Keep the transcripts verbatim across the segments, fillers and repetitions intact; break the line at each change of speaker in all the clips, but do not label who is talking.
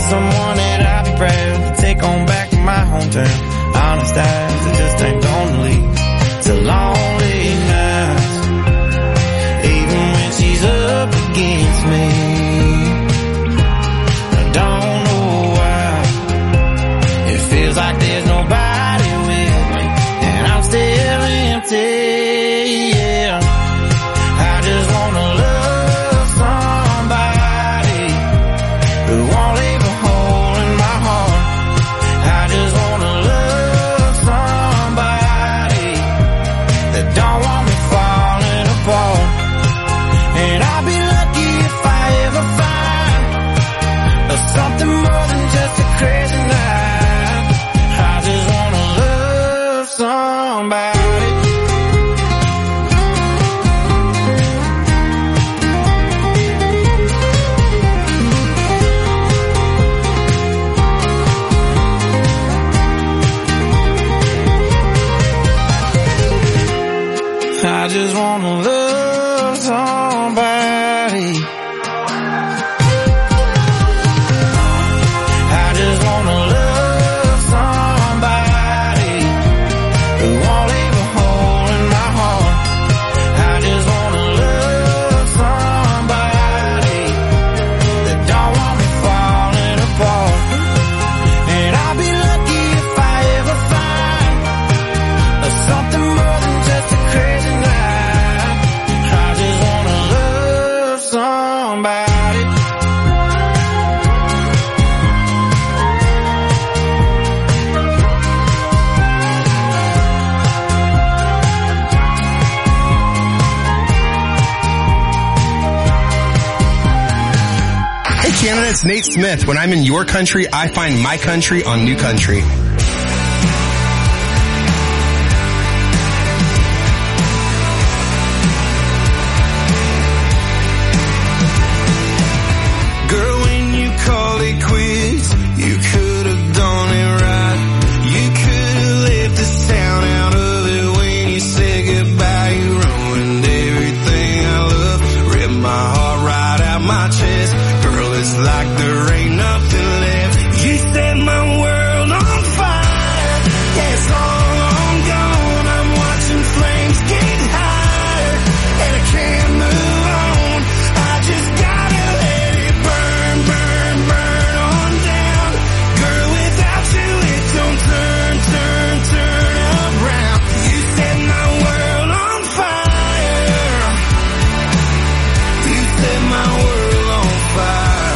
someone that I'd be proud to take on back to my hometown. Honest eyes, I just ain't gonna leave. It's a lonely night, even when she's up against me. I don't know why it feels like there's nobody with me, and I'm still empty. Yeah, I just wanna love somebody who won't leave a hole in my heart. I just wanna love somebody that don't want me falling apart. And I'll be lucky if I ever find something more than just a crazy night. I just wanna love somebody. I just wanna love somebody. I just wanna love somebody who won't leave a hole in my heart. I just wanna love somebody that don't want me falling apart. And I'll be lucky if I ever find something more than just a crazy night. I just wanna love somebody.
Hey Canada, it's Nate Smith. When I'm in your country, I find my country on New Country.
Girl, when you called it quits, you could have done it right. You could have left the sound out of it when you said goodbye. You ruined everything I love, ripped my heart right out my chest. Girl, it's like there ain't nothing left. You set my world on fire. Yeah, it's all long gone. I'm watching flames get higher, and I can't move on. I just gotta let it burn, burn, burn on down. Girl, without you it don't turn, turn, turn around. You set my world on fire. You set my world on fire.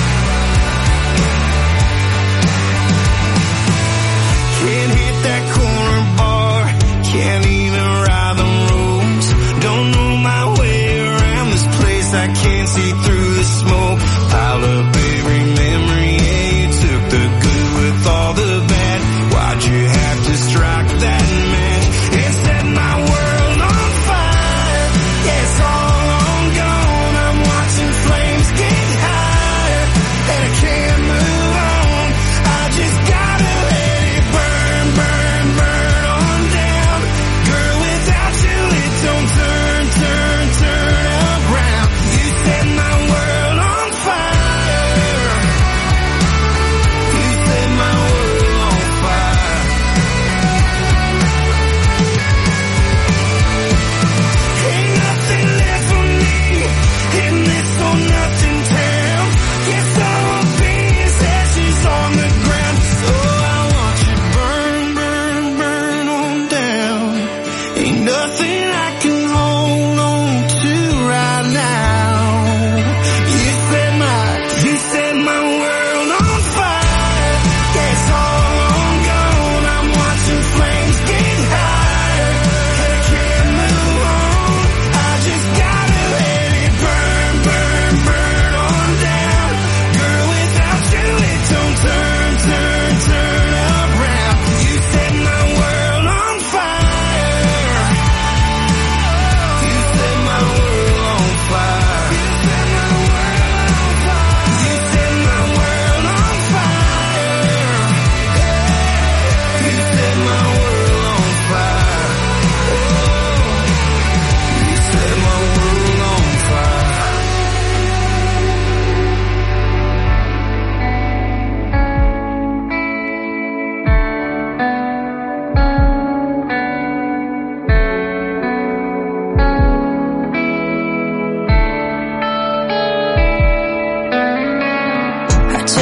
Can't hit that corner bar, can't even ride the roads. Don't know my way around this place, I can't see through the smoke. Pile up every memory, yeah, you took the good with all the bad. Why'd you have to strike that match and set my world on fire? Yeah, it's all long gone. I'm watching flames get higher, and I can't move on. I just gotta let it burn, burn, burn on down. Girl, without you it don't turn, turn, turn around. You set my world on fire.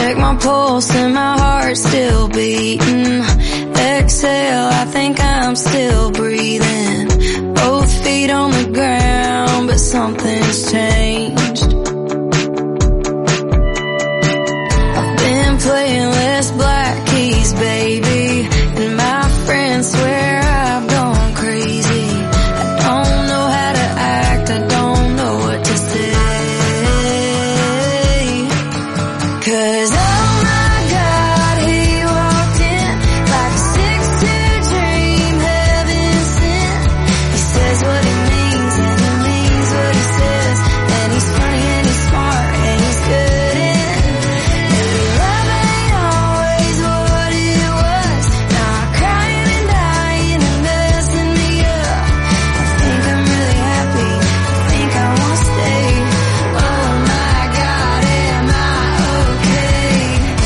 check my pulse and my heart's still beating. Exhale, I think I'm still breathing. Both feet on the ground, but something's changed. I've been playing less black keys, baby, and my friends swear I've gone crazy. I don't know how to act, I don't know what to say. 'Cause oh my God, he walked in like a six two dream, heaven sent. He says what he means and he means what he says, and he's funny and he's smart and he's good in. Maybe love ain't always what it was. Now I'm crying and dying and messing me up. I think I'm really happy, I think I wanna stay. Oh my God, am I okay?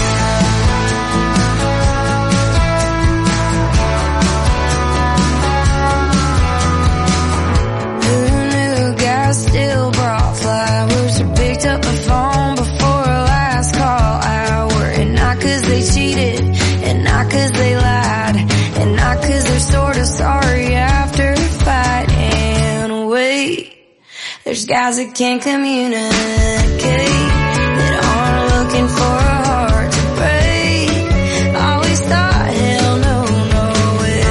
Who knew guys still brought flowers or picked up the phone before a last call hour? And not 'cause they cheated, and not 'cause they lied, and not 'cause they're sort of sorry after a fight. And wait, there's guys that can't communicate, that aren't looking for a heart to break. Always thought, hell no, no way.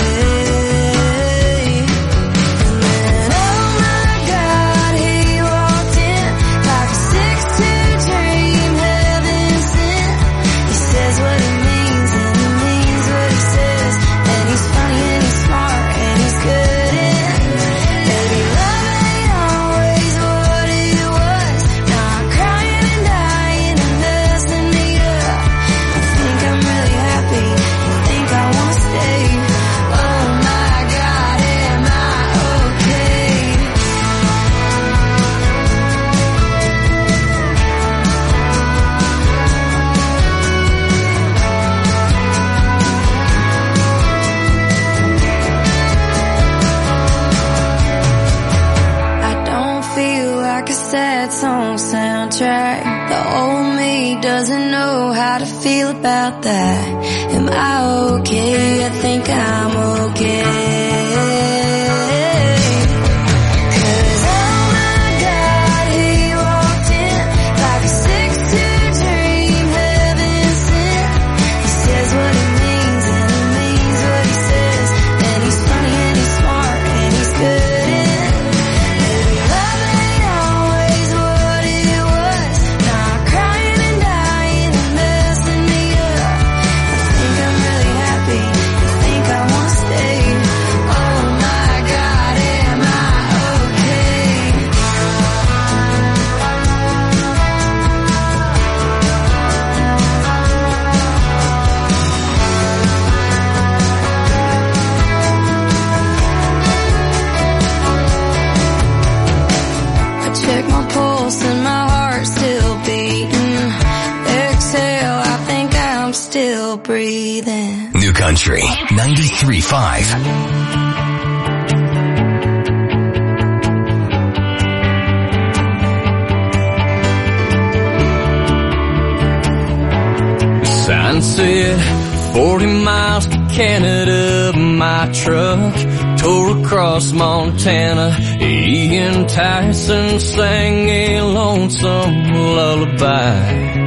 And then, oh my God, he walked in like a six two dream, heaven sent. He says what he means and he means what he says, and he's funny and he's smart and he's good in. Maybe love ain't always what it was. Now I'm crying and dying and messing me up. I think I'm really happy, I think I wanna stay. Oh my God, am I okay? I don't feel like a sad song soundtrack. The old me doesn't know how to feel about that. Am I okay? I think I'm okay. 'Cause oh my God, he walked in like a six two dream, heaven sent. He says what he means and he means what he says, and he's funny and he's smart and he's good in. Maybe love ain't always what it was. Now I'm crying and dying and messing me up. I think I'm really happy, I think I wanna stay. Oh my God, am I okay? I check my pulse and my heart's still beating. Exhale, I think I'm still breathing.
New Country ninety-three point five.
Sign said forty miles to Canada, my truck tore across Montana. Ian Tyson sang a lonesome lullaby,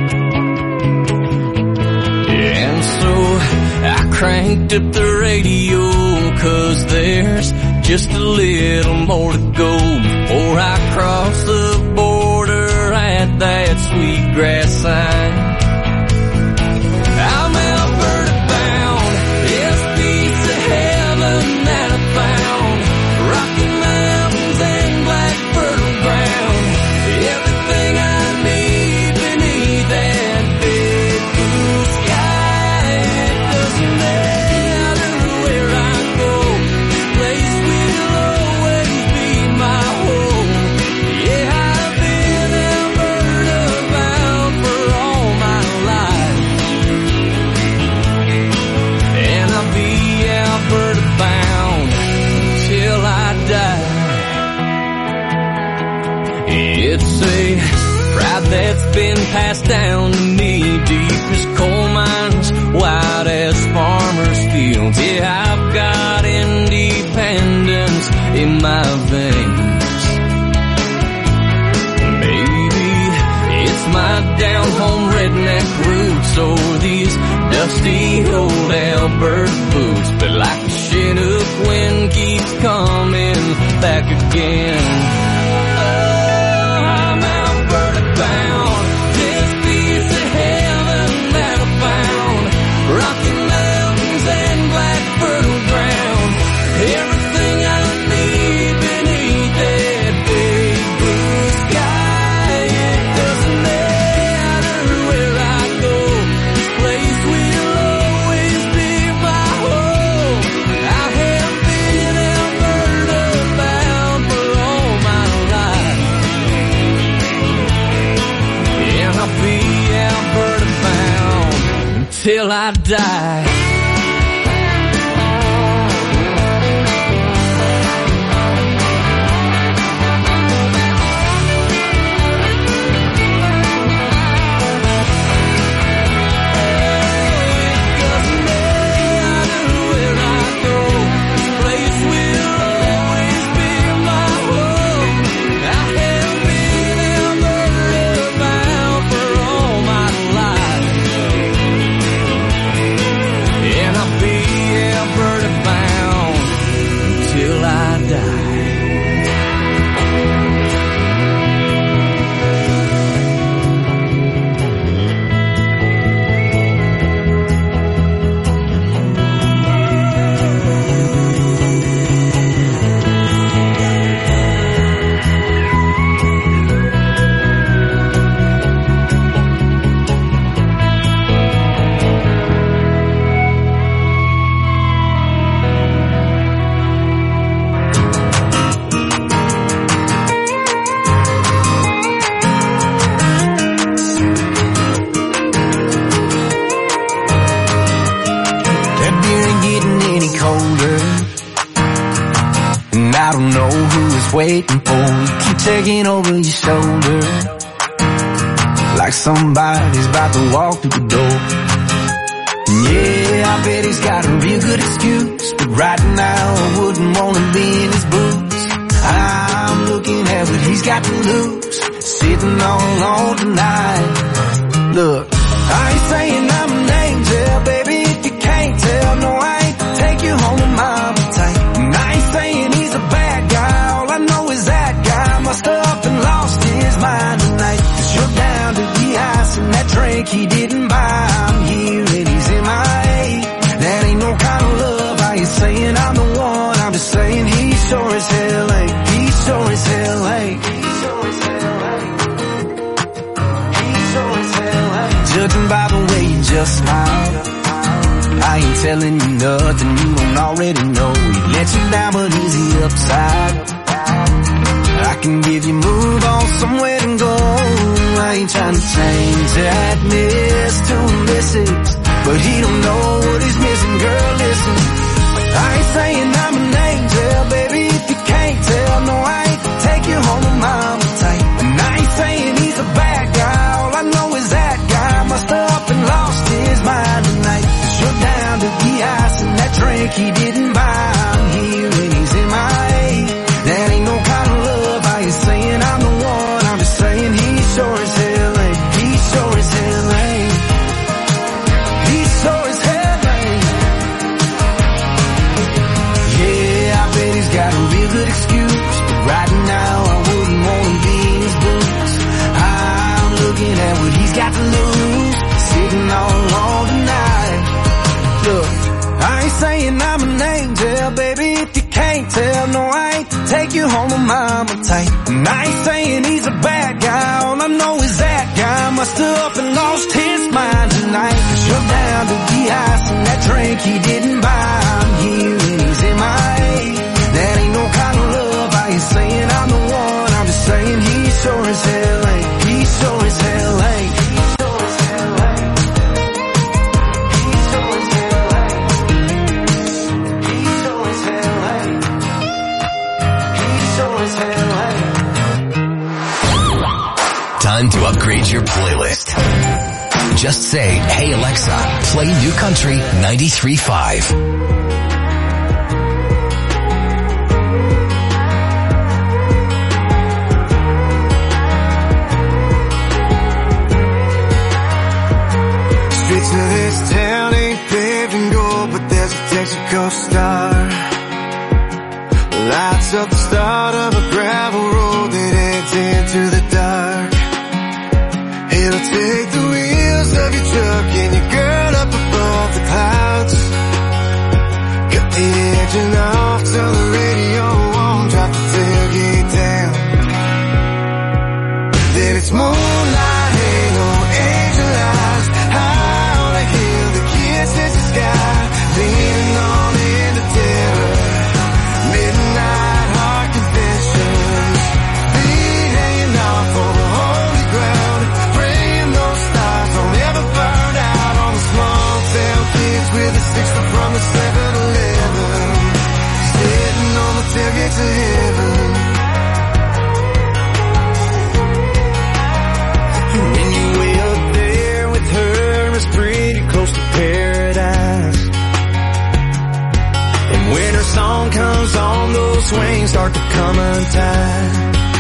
and so I cranked up the radio, 'cause there's just a little more to go before I cross the border at that Sweetgrass sign. I'm Alberta bound, this piece of heaven that I found. Rocky Mountains and black fertile ground, everything I need beneath that big blue sky. It doesn't matter where I go, this place will always be my home. Yeah, I've been Alberta bound for all Pride that's been passed down to me, deep as coal mines, wide as farmers' fields. Yeah, I've got independence in my veins. Maybe it's my down-home redneck roots or these dusty old Alberta boots, but like a Chinook wind keeps coming back again. Rocky Mountains and black fertile ground, everything I need beneath that big blue sky. It doesn't matter where I go, this place will always be my home. I have been Alberta bound for all my life, and I'll be Alberta bound till I die.
Waiting for you, keep taking over your shoulder, like somebody's about to walk through the door. Yeah, I bet he's got a real good excuse, but right now I wouldn't wanna be in his boots. I'm looking at what he's got to lose, sitting all alone tonight. Look, I ain't saying I'm an angel, baby, if you can't tell. No, I ain't to take you home to mama tight. And I ain't saying he's a bad guy, all I know is that guy must have up and lost his mind tonight. Cause you're down to the ice and that drink he didn't buy. I'm here and he's in my A. That ain't no kind of love. I ain't saying I'm the one, I'm just saying he sure as hell ain't. He sure as hell ain't. He sure as hell ain't. He sure as hell ain't. Judging by the way you just smile, I ain't telling you nothing you don't already know. He let you down but he's the upside. I can give you move on somewhere to go. I ain't trying to change that miss to a missus, but he don't know what he's missing. Girl, listen, I ain't saying I'm an angel, baby, if you can't tell. No, I ain't to take you home to mama tight. And I ain't saying he's a bad guy, all I know is that guy must have up and lost his mind tonight. Cause you're down to the ice and that drink he didn't buy. I'm here and he's in my A. That ain't no kind of love. I ain't saying I'm the one, I'm just saying he sure as hell ain't. He sure as hell ain't. He sure as hell ain't. Yeah, I bet he's got a real good excuse, but right now I wouldn't wanna be in his boots. I'm looking at what he's got to lose, sitting all alone tonight. Look, I ain't saying I'm an angel, baby, if you can't tell. No, I ain't to take you home to mama tight. And I ain't saying he's a bad guy, all I know is that guy must have up and lost his mind tonight. Cause you're down to the ice and that drink he didn't buy. I'm here and he's in my A. That ain't no kind of love. I ain't saying I'm the one, I'm just saying he sure as hell ain't. He sure as hell ain't. He sure as hell ain't. He sure as hell ain't. He sure as hell ain't. He sure as hell ain't.
Time fun to upgrade your playlist. Just say, "Hey Alexa, play New Country ninety-three point five.
Streets of this town ain't paved in gold, but there's a Texaco star. Lights up the start of a gravel road that heads into the dark. It'll take the wheels of your truck and your girl up above the clouds. Cut the engine off, turn the radio on, drop the tailgate down. Then it's moonlight, halo, angel eyes, high on a hill that kisses the sky, leaning on in the terror. Midnight heart confessions, feet hanging off over holy ground, praying those stars don't ever burn out on the small town kids with a sixth from the seven eleven, sitting on the tailgates of heaven. When you way up there with her, it's pretty close to paradise. And when her song comes on, those swings start to come untied.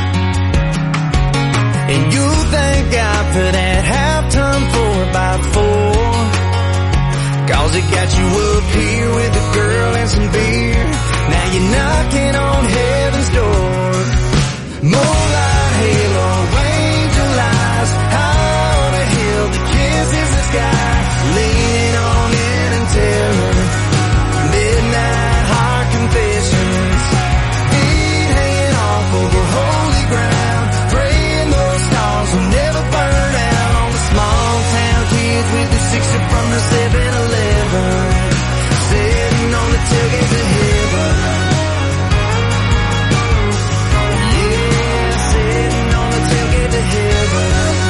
And you thank God for that halftime for about four, cause it got you up here with a girl and some beer. Now you're knocking on heaven's door. Moonlight, halo, angel eyes, high on a hill that kisses the sky, leaning on in and terror. Midnight heart confessions, feet hanging off over holy ground, praying those stars will never burn out on the small town kids with the sixty from the seven eleven, sitting on the tailgate of heaven. Yeah, sitting on the tailgate of heaven.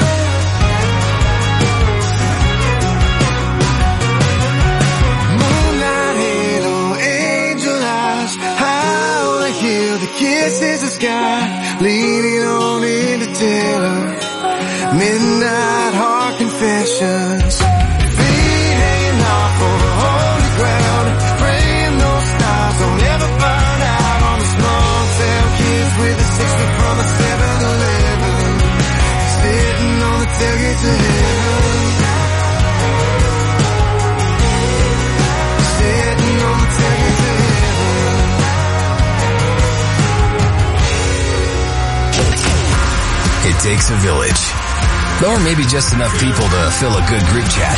Moonlight, halo, angel eyes, high on a hill that kisses the sky, leaning on into terror. Midnight heart confessions, feet hanging off over holy ground, praying those stars don't ever burn out on the small town kids with the sixty from the seven eleven, sitting on the tailgates of heaven. Sitting on the tailgates of heaven.
It takes a village. Or maybe just enough people to fill a good group chat.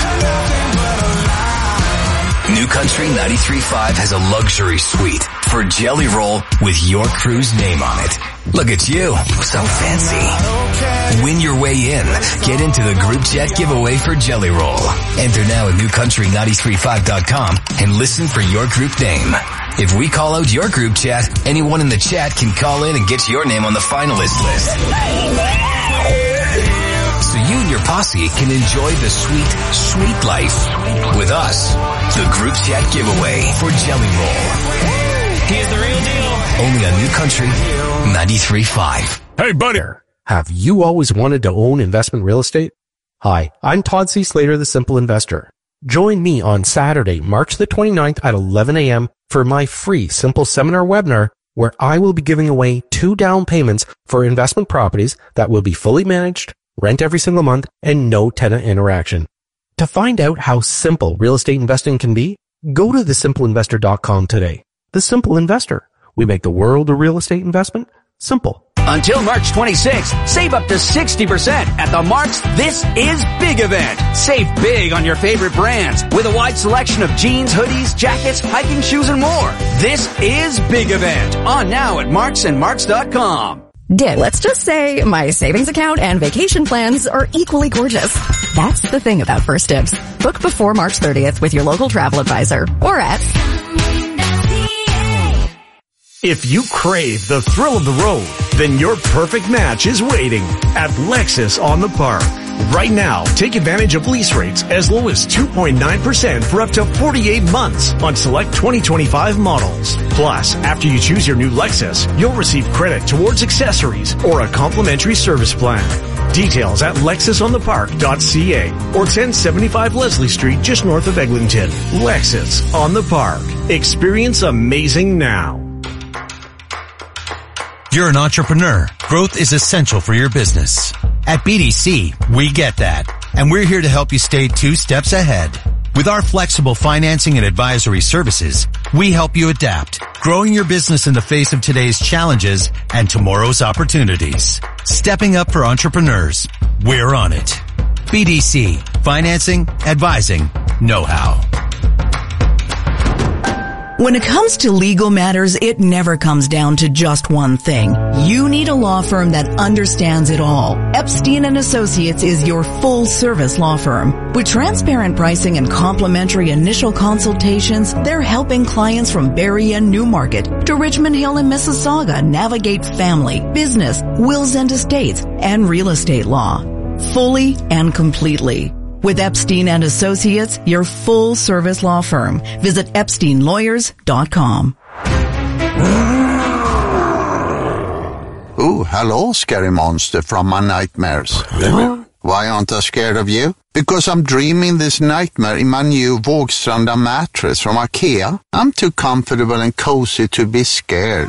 New Country ninety-three point five has a luxury suite for Jelly Roll with your crew's name on it. Look at you, so fancy. Win your way in. Get into the group chat giveaway for Jelly Roll. Enter now at new country nine three five dot com and listen for your group name. If we call out your group chat, anyone in the chat can call in and get your name on the finalist list. So you and your posse can enjoy the sweet, sweet life with us. The group chat giveaway for Jelly Roll.
He's the real deal.
Only on New Country ninety-three point five.
Hey, buddy. Have you always wanted to own investment real estate? Hi, I'm Todd C. Slater, the Simple Investor. Join me on Saturday, March the twenty-ninth at eleven a.m. for my free Simple Seminar webinar, where I will be giving away two down payments for investment properties that will be fully managed, rent every single month, and no tenant interaction. To find out how simple real estate investing can be, go to the simple investor dot com today. The Simple Investor. We make the world of real estate investment simple.
Until March twenty-sixth, save up to sixty percent at the Mark's This Is Big event. Save big on your favorite brands with a wide selection of jeans, hoodies, jackets, hiking shoes, and more. This is Big event. On now at marks and marks dot com.
Dick, let's just say my savings account and vacation plans are equally gorgeous. That's the thing about First Dibs. Book before March thirtieth with your local travel advisor or at...
If you crave the thrill of the road, then your perfect match is waiting at Lexus on the Park. Right now, take advantage of lease rates as low as two point nine percent for up to forty-eight months on select twenty twenty-five models. Plus, after you choose your new Lexus, you'll receive credit towards accessories or a complimentary service plan. Details at lexus on the park dot c a or ten seventy-five Leslie Street just north of Eglinton. Lexus on the Park. Experience amazing now.
You're an entrepreneur. Growth is essential for your business. At B D C, we get that. And we're here to help you stay two steps ahead. With our flexible financing and advisory services, we help you adapt, growing your business in the face of today's challenges and tomorrow's opportunities. Stepping up for entrepreneurs. We're on it. B D C. Financing, advising, know-how.
When it comes to legal matters, it never comes down to just one thing. You need a law firm that understands it all. Epstein and Associates is your full-service law firm. With transparent pricing and complimentary initial consultations, they're helping clients from Barrie and Newmarket to Richmond Hill and Mississauga navigate family, business, wills and estates, and real estate law. Fully and completely. With Epstein and Associates, your full-service law firm. Visit epstein lawyers dot com.
Oh, hello, scary monster from my nightmares. Why aren't I scared of you? Because I'm dreaming this nightmare in my new Vågstranda mattress from IKEA. I'm too comfortable and cozy to be scared.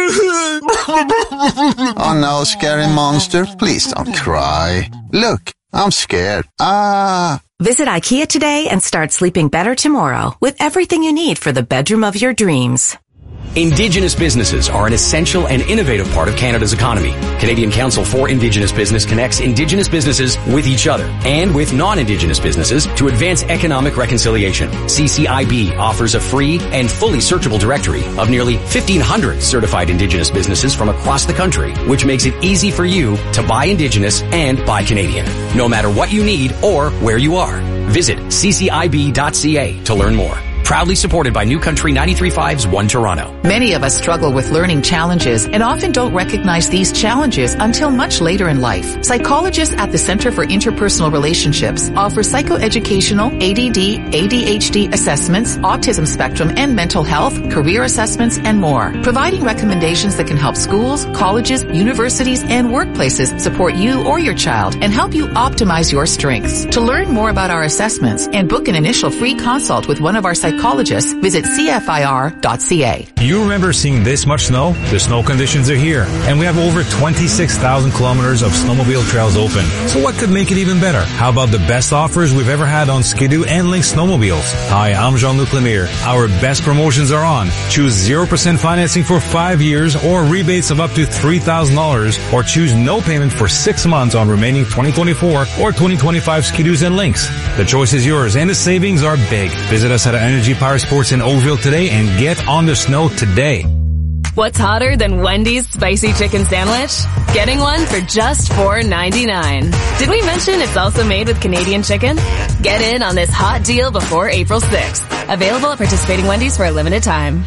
Oh no, scary monster, please don't cry. Look, I'm scared. Ah.
Visit IKEA today and start sleeping better tomorrow with everything you need for the bedroom of your dreams.
Indigenous businesses are an essential and innovative part of Canada's economy. Canadian Council for Indigenous Business connects Indigenous businesses with each other and with non-Indigenous businesses to advance economic reconciliation. C C I B offers a free and fully searchable directory of nearly fifteen hundred certified Indigenous businesses from across the country, which makes it easy for you to buy Indigenous and buy Canadian, no matter what you need or where you are. Visit c c i b dot c a to learn more. Proudly supported by New Country ninety-three point five's One Toronto.
Many of us struggle with learning challenges and often don't recognize these challenges until much later in life. Psychologists at the Center for Interpersonal Relationships offer psychoeducational A D D, A D H D assessments, autism spectrum and mental health, career assessments, and more, providing recommendations that can help schools, colleges, universities, and workplaces support you or your child and help you optimize your strengths. To learn more about our assessments and book an initial free consult with one of our psychologists, Psychologists, visit c f i r dot c a.
You remember seeing this much snow? The snow conditions are here, and we have over twenty-six thousand kilometers of snowmobile trails open. So what could make it even better? How about the best offers we've ever had on Ski-Doo and Lynx snowmobiles? Hi, I'm Jean-Luc Lemire. Our best promotions are on. Choose zero percent financing for five years or rebates of up to three thousand dollars, or choose no payment for six months on remaining twenty twenty-four or twenty twenty-five Ski-Doos and Lynx. The choice is yours, and the savings are big. Visit us at Energy Power Sports in Oakville today and get on the snow today.
What's hotter than Wendy's spicy chicken sandwich? Getting one for just four ninety-nine. Did we mention it's also made with Canadian chicken? Get in on this hot deal before April sixth. Available at participating Wendy's for a limited time.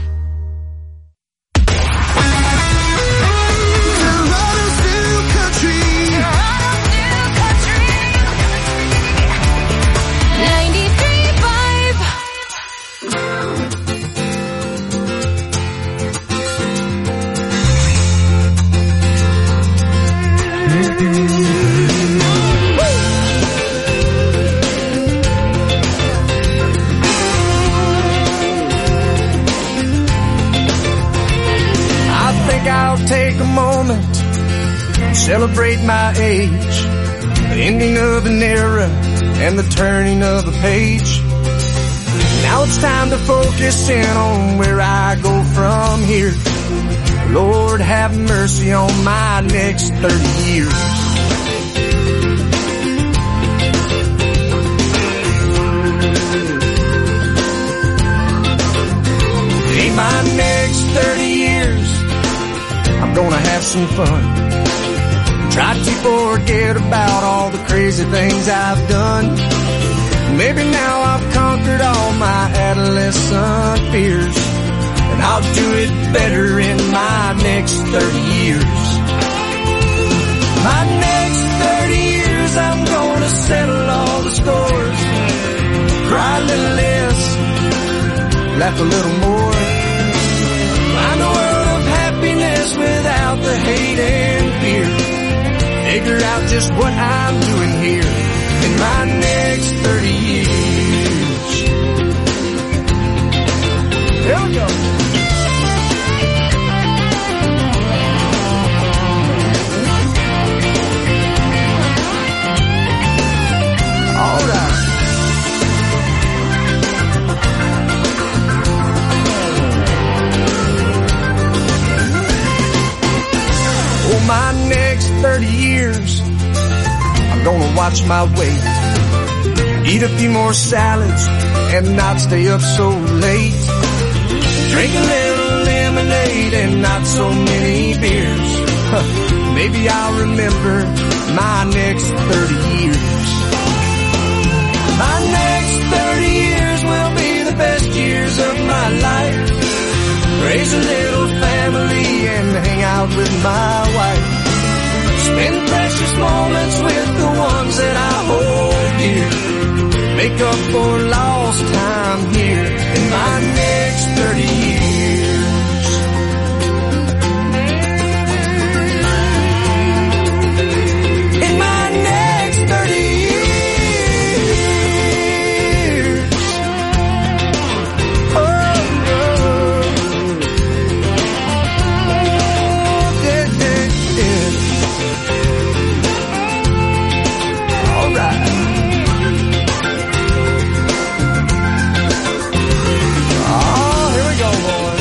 Take a moment, celebrate my age, the ending of an era and the turning of a page. Now it's time to focus in on where I go from here. Lord, have mercy on my next thirty years. In my next thirty years, I'm gonna have some fun. Try to forget about all the crazy things I've done. Maybe now I've conquered all my adolescent fears, and I'll do it better in my next thirty years. My next thirty years, I'm gonna settle all the scores. Cry a little less, laugh a little more. Find a world of happiness without the hate and fear.
figure out just what I'm doing here in my next thirty years. Here we go. All right. For my next thirty years, I'm gonna watch my weight, eat a few more salads, and not stay up so late. Drink a little lemonade and not so many beers. Huh, maybe I'll remember my next thirty years. My next thirty years will be the best years of my life. Raise a little family and hang out with my wife. Spend precious moments with the ones that I hold dear. Make up for lost time here in my next thirty years. In my next thirty years. Oh, no. Yeah, yeah, yeah. All right. Oh, here we go, boys.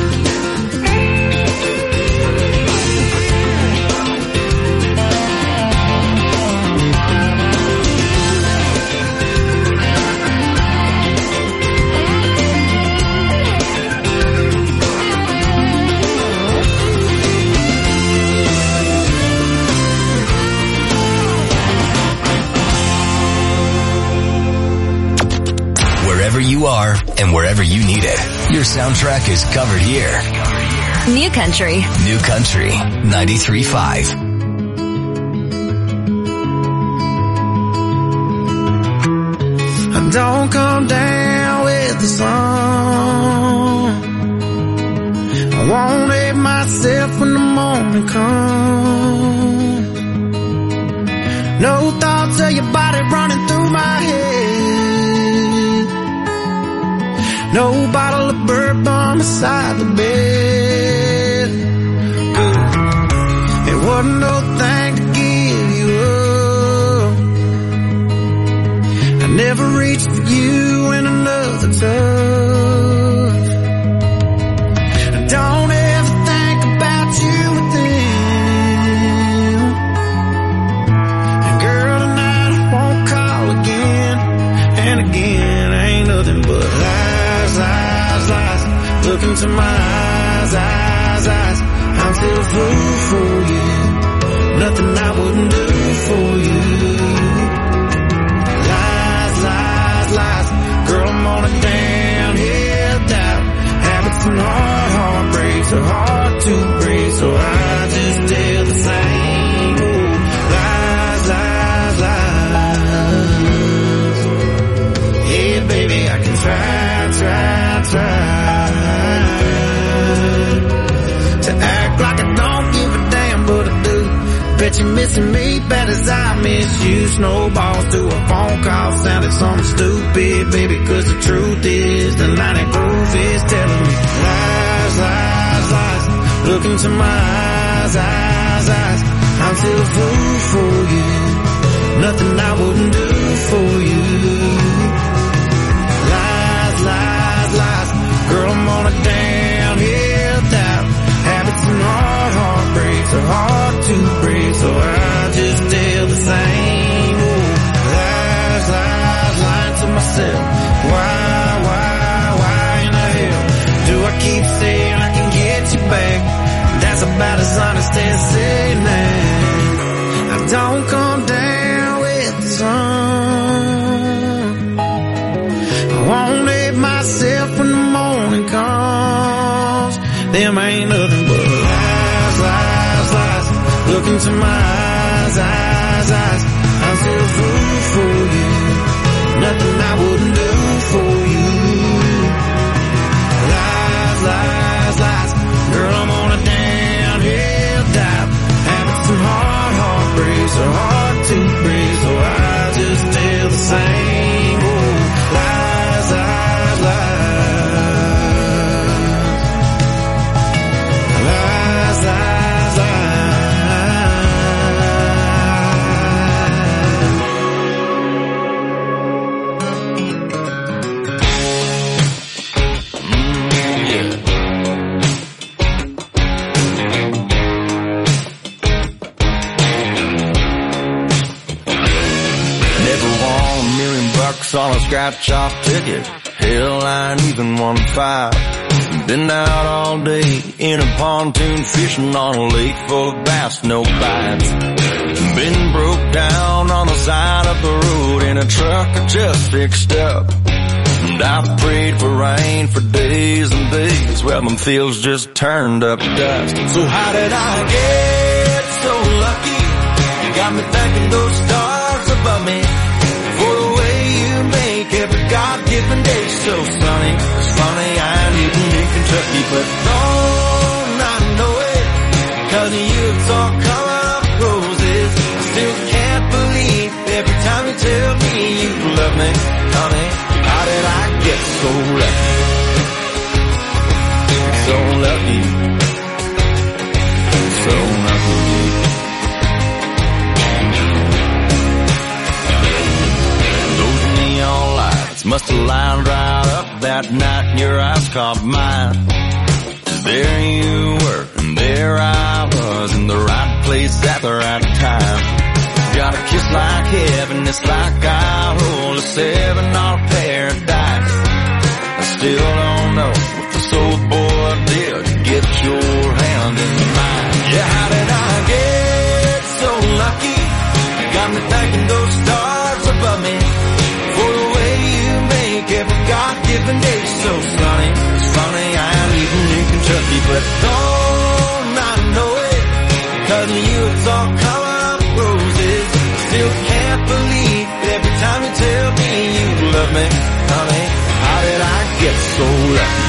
Wherever you are and wherever you need it, your soundtrack is covered here.
New Country.
New Country ninety-three point five.
I don't come down with the sun. I won't hate myself when the morning comes. No thoughts of your body running through my head. No bottle of bourbon beside the bed. It wasn't no thing to give you up. I never reached for you in another touch. I don't ever think about you within. And girl, tonight I won't call again. And again, ain't nothing but lies, lies, lies. Look into my eyes, eyes, eyes. I'm still a fool for you. Nothing I wouldn't do for you. Lies, lies, lies. Girl, I'm on a downhill dive. Habits and hard heartbreaks are hard to break, so I just tell the same old lies, lies, lies. Yeah, baby, I can try, try, try to act like I don't give a damn, but I do. Bet you're missing me bad as I miss you. Snowballs to a phone call sounded something stupid, baby, cause the truth is the ninety proof is telling me lies, lies, lies. Look into my eyes, eyes, eyes. I'm still a fool for you. Nothing I wouldn't do for you. Lies, lies, lies. Girl, I'm on a downhill dive. Habits and hard heartbreaks are hard to break, so I just tell the same old lies, lies, lying to myself. Why, why, why in the hell do I keep saying I can get you back? That's about as honest as saying that. I don't come down with the sun. I won't hate myself when the morning comes. Them ain't nothing but lies, lies, lies. Look into my eyes, eyes, eyes. I'm still a fool for you. Nothing I wouldn't do for you. Lies, lies, lies. Girl, I'm on a downhill dive. Habits and hard heartbreaks
Never won a million bucks on a scratch-off ticket. Hell, I ain't even won five. Been out all day in a pontoon fishing on a lake full of bass, no bites. Been broke down on the side of the road in a truck I just fixed up. And I've prayed for rain for days and days. Well, them fields just turned up dust. So how did I get so lucky? You got me thanking those stars above me for the way you make every God-given day so sunny. It's funny, I ain't even in Kentucky, but don't I know it? Cause of you it's all coming up roses. I still can't believe every time you tell me you love me, honey. How did I get so lucky? So lucky. So lucky. Those neon lights must have lined right up that night and your eyes caught mine. There you were, and there I was in the right place at the right time. Got a kiss like heaven, it's like I roll a seven on paradise. I still don't know what the soul boy did to get your hand in mine. Yeah, how did I get so lucky? You got me thanking those stars above me for the way you make every God-given day so sunny. It's funny, I ain't even in Kentucky, but don't I know it? Cause of you it's all coming up roses. Still can't believe every time you tell me you love me, honey. How did I get so lucky?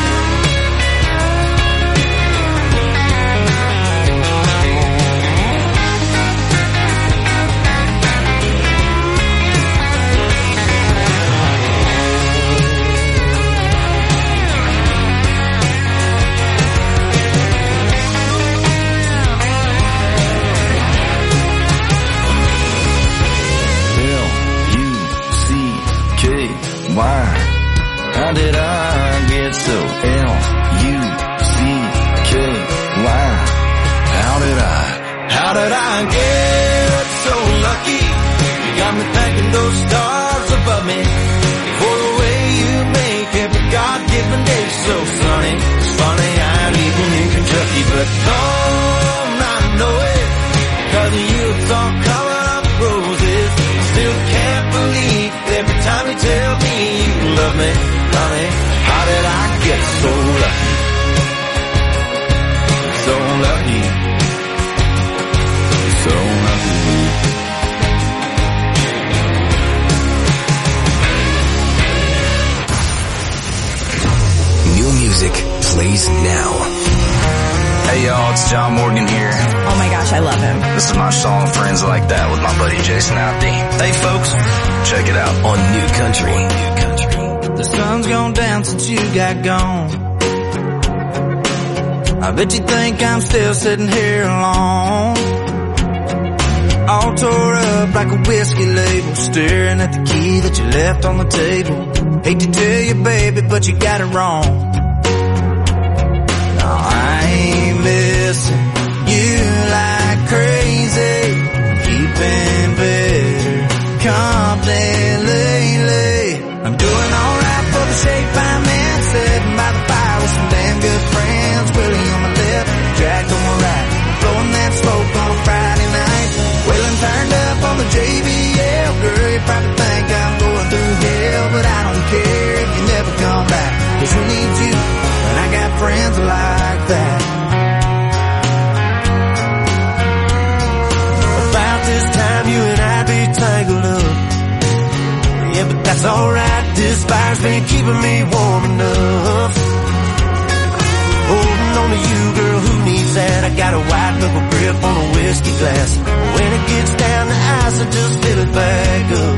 Why? How did I get so L U C K Y? How did I? How did I get so lucky? You got me thanking those stars above me for the way you make every God-given day so sunny. It's funny, I ain't even in Kentucky, but don't I know it? Cause of you it's all coming up roses. Still can't believe every time you tell me you love me, honey. How did I get so lucky? So lucky. So lucky.
New music plays now.
Hey y'all, it's John Morgan here.
Oh my gosh, I love him.
This is my song Friends Like That with my buddy Jason Aldi. Hey folks, check it out.
On New Country. New Country.
The sun's gone down since you got gone. I bet you think I'm still sitting here alone, all tore up like a whiskey label, staring at the key that you left on the table. Hate to tell you baby, but you got it wrong. I ain't missing you like crazy, keeping better company lately. I'm doing alright for the shape I'm in, sitting by the fire with some damn good friends. Willie on my left, Jack on my right, blowing that smoke on a Friday night. Wailing turned up on the J B L. Girl, you probably think I'm going through hell, but I don't care if you never come back, cause who needs you when I got friends like that? About this time you and I be tangled up, yeah, but that's alright, this fire's been keeping me warm enough. Holding on to you, girl, who needs that? I got a white knuckle grip on a whiskey glass. When it gets down to ice, I just fill it back up.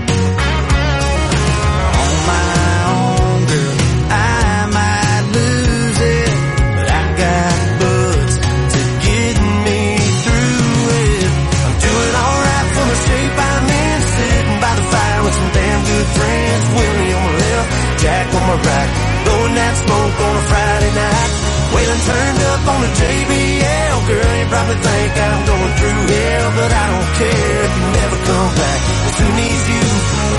On my own, girl, I might lose it, but I got buds to get me through it. I'm doing alright for the shape I'm in, sitting by the fire with some damn good friends. Willie on my left, Jack on my right, blowing that smoke on a Friday night. Wailing turned up on the J B L. Girl, you probably think I'm going through hell, but I don't care if you never come back, cause who needs you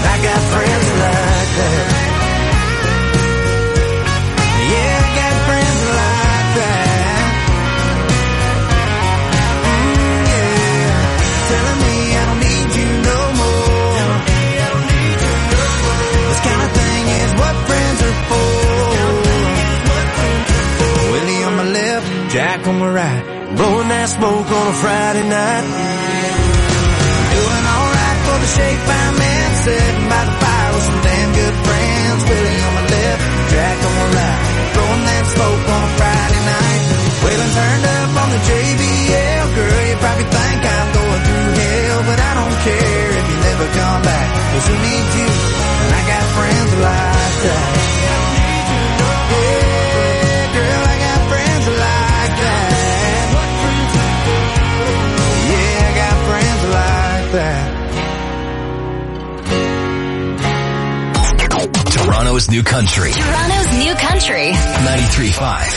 Jack on my right, blowing that smoke on a Friday night. Doing alright for the shape I'm in, sitting by the fire with some damn good friends. Willie on my left, Jack on my right, blowing that smoke on a Friday night. Waylon turned up on the J B L. Girl, you probably think I'm going through hell, but I don't care if you never come back, 'cause who needs you? And I got friends like that. Yeah, girl, I got friends like that. Yeah, I got friends like that.
Toronto's new country.
Toronto's new country.
ninety-three point five.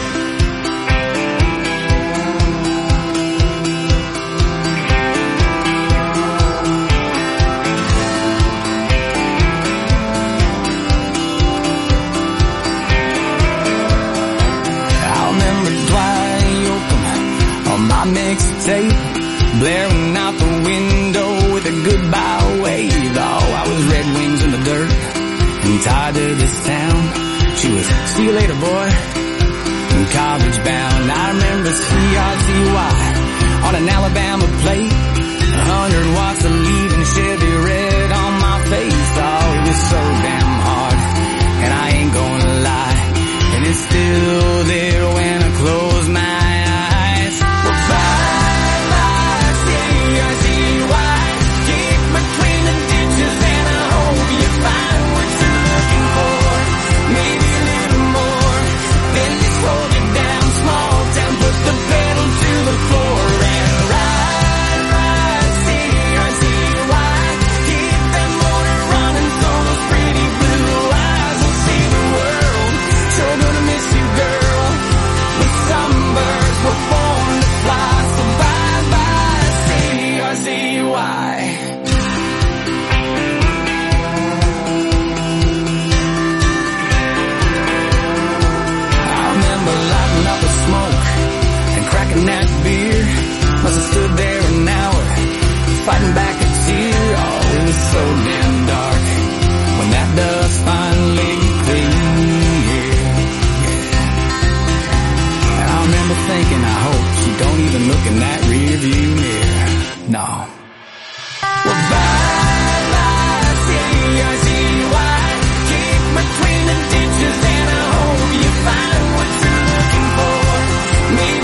Mixtape blaring out the window with a goodbye wave. Oh, I was Red Wings in the dirt and tied to this town. She was, see you later, boy, and college bound. I remember C R T Y on an Alabama plate, a hundred watts of leaving Chevy red on my face. Oh, it was so damn hard, and I ain't gonna lie, and it's still there when I close my eyes. That beer must have stood there an hour, fighting back a tear. Oh, it was so damn dark when that dust finally cleared. And I remember thinking, I hope she don't even look in that rear view mirror. No. Well, bye bye, C R C Y, kick between the ditches, and I hope you find what you're looking for. Maybe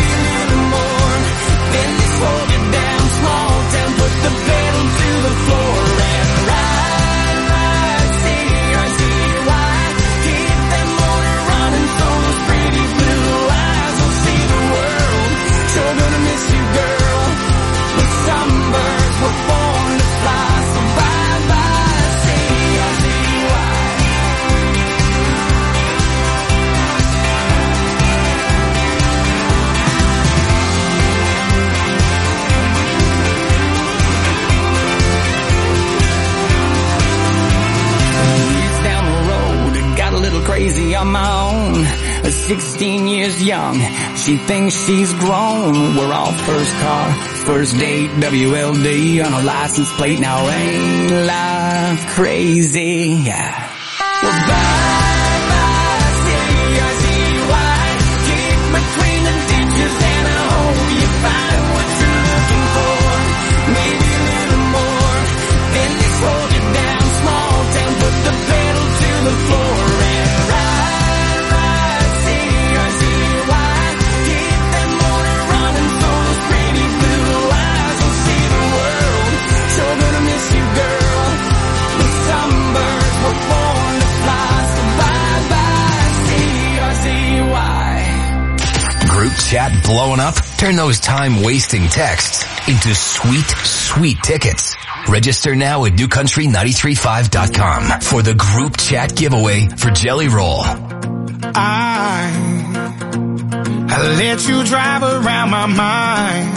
slow it down, small town, put the pedal to the floor and ride, ride, C R C Y. Keep that motor running so those pretty blue eyes will see the world. Sure gonna miss you, girl, but some birds were born to fly, so bye-bye, C R C Y. Crazy on my own, sixteen years young, she thinks she's grown. We're all first car, first date, W L D on a license plate. Now ain't life crazy? Yeah. Well, bye bye, C R C Y, kick between the ditches, and I hope you find what you're looking for. Maybe a little more, then they slow you down, small town, put the pedal to the floor.
Group chat blowing up? Turn those time-wasting texts into sweet, sweet tickets. Register now at new country nine three five dot com for the group chat giveaway for Jelly Roll.
I, I let you drive around my mind.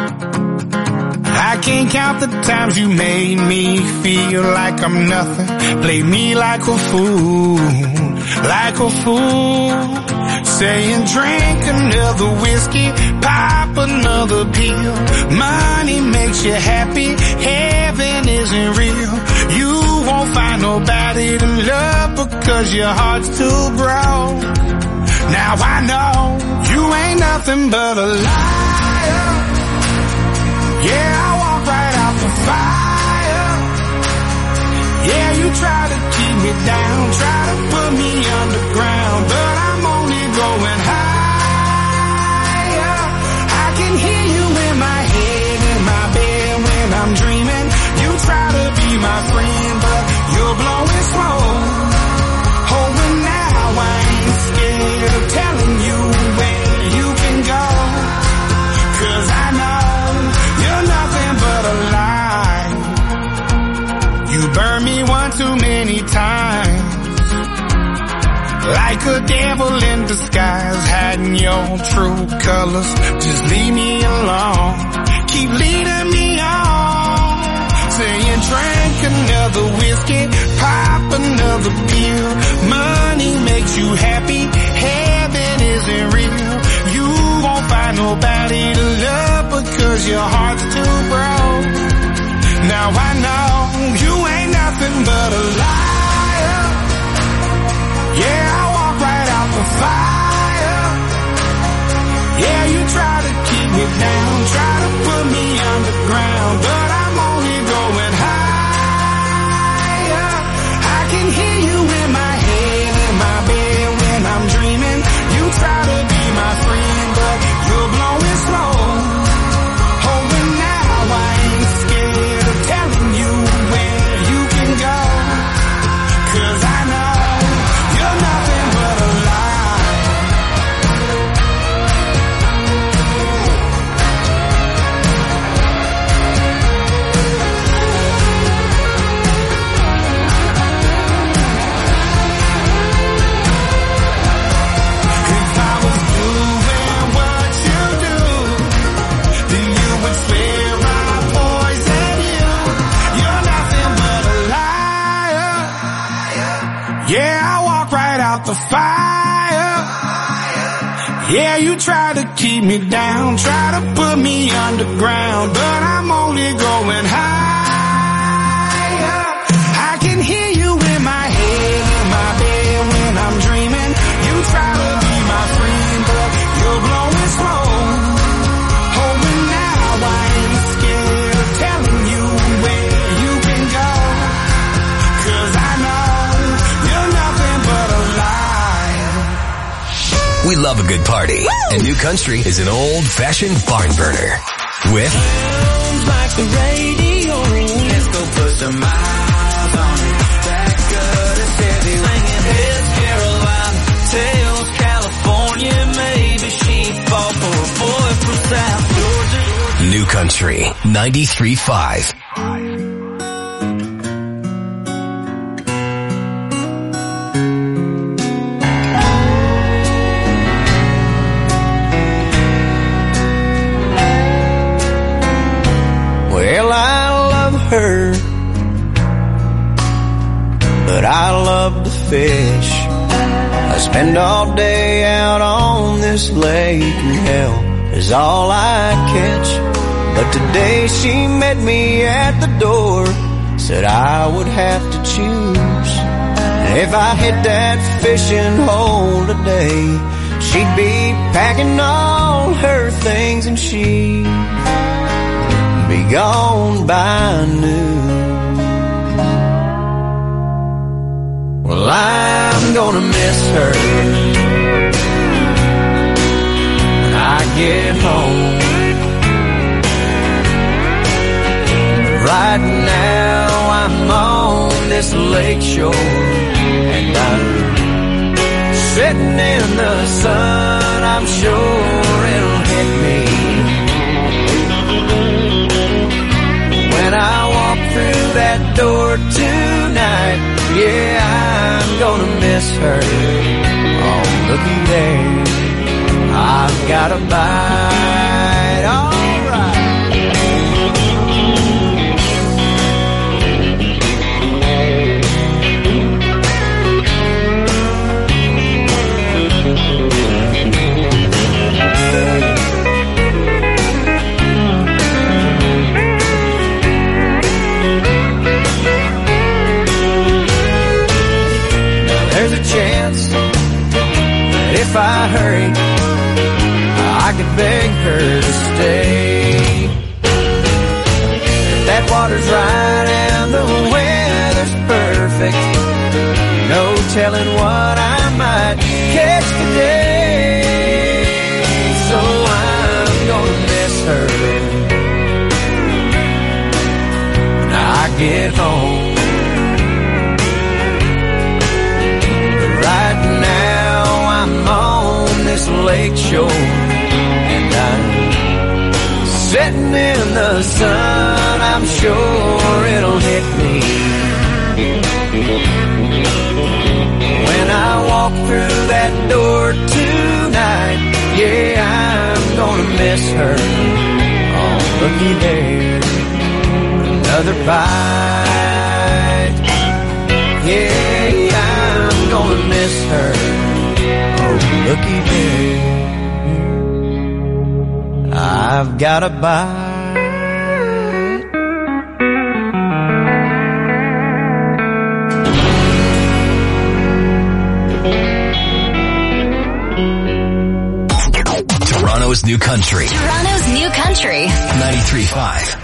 I can't count the times you made me feel like I'm nothing. Play me like a fool, like a fool. Saying drink another whiskey, pop another pill. Money makes you happy, heaven isn't real. You won't find nobody to love because your heart's too broke.
Now I know you ain't nothing but a liar. Yeah, I walk right out the fire. Yeah, you try to keep me down, try to put me underground, but I'm only going higher. I can hear you in my head, in my bed when I'm dreaming. You try to be my friend, but you're blowing smoke. Oh, and now I ain't scared of telling you where you can go. Cause I know you're nothing but a lie. You burned me one too many times, like a devil in disguise, hiding your true colors. Just leave me alone, keep leading me on, saying drink another whiskey, pop another pill. Money makes you happy, heaven isn't real. You won't find nobody to love because your heart's too broke. Now I know you ain't nothing but a liar. Yeah, I walk right out the fire. Yeah, you try to keep me down, try to put me underground, but I'm only going higher. I can hear you in my head, in my bed when I'm dreaming. You try to be my friend, but you're blowing smoke. Oh, and now I ain't scared of telling you where you can go. Cause I know you're nothing but a lie. If I was doing what you do, then you would swear I poison you. You're nothing but a liar. Yeah, I walk right out the fire. Yeah, you try to keep me down, try to put me underground, but I'm only going higher. I can hear you in my head, in my bed when I'm dreaming. You try to be my friend, but you're blowing smoke. Oh, and now I ain't scared of telling you where you can go. Cause I know you're nothing but a lie.
We love a good party, and New Country is an old-fashioned barn burner with
Sounds like the radio. Let's go put some miles on it. That gut is heavy. Singing His Caroline, Tales California. Maybe she fought for a boy from South Georgia.
New Country ninety-three point five.
Well, I love her, but I love to fish. I spend all day out on this lake, and hell is all I catch. But today she met me at the door, said I would have to choose. And if I hit that fishing hole today, she'd be packing all her things and she'd be gone by noon. Well, I'm gonna miss her when I get home. Right now I'm on this lake shore, and I'm sitting in the sun. I'm sure it'll hit me when I walk through that door tonight. Yeah, I'm gonna miss her. Oh, looky there, I've got a bite. All right. There's a chance that if I I could beg her to stay. If that water's right and the weather's perfect, no telling what I might catch today. So I'm gonna miss her when I get home. But right now I'm on this lake shore and I'm sitting in the sun. I'm sure it'll hit me when I walk through that door tonight. Yeah, I'm gonna miss her. Oh, looky there, another bite. Yeah, I'm gonna miss her. Oh, looky there, I've got a bite.
Toronto's New Country.
Toronto's New Country.
ninety-three point five.